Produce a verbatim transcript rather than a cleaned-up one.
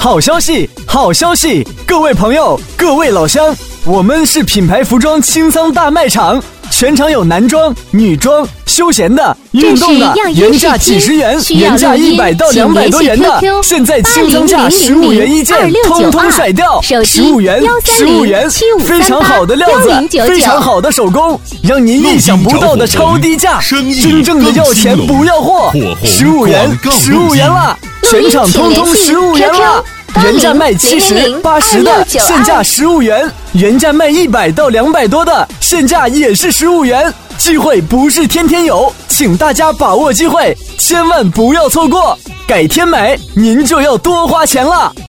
好消息，好消息！各位朋友，各位老乡，我们是品牌服装清仓大卖场，全场有男装、女装、休闲的、运动的，原价几十元，原价一百到两百多元的，现在清仓价十五元一件，通通甩掉，十五元，十五元，非常好的料子，非常好的手工，让您意想不到的超低价，真正的要钱不要货，十五元，十五元了，全场通通十五元了。原价卖七十、八十的，现价十五元；原价卖一百到两百多的，现价也是十五元。机会不是天天有，请大家把握机会，千万不要错过。改天买，您就要多花钱了。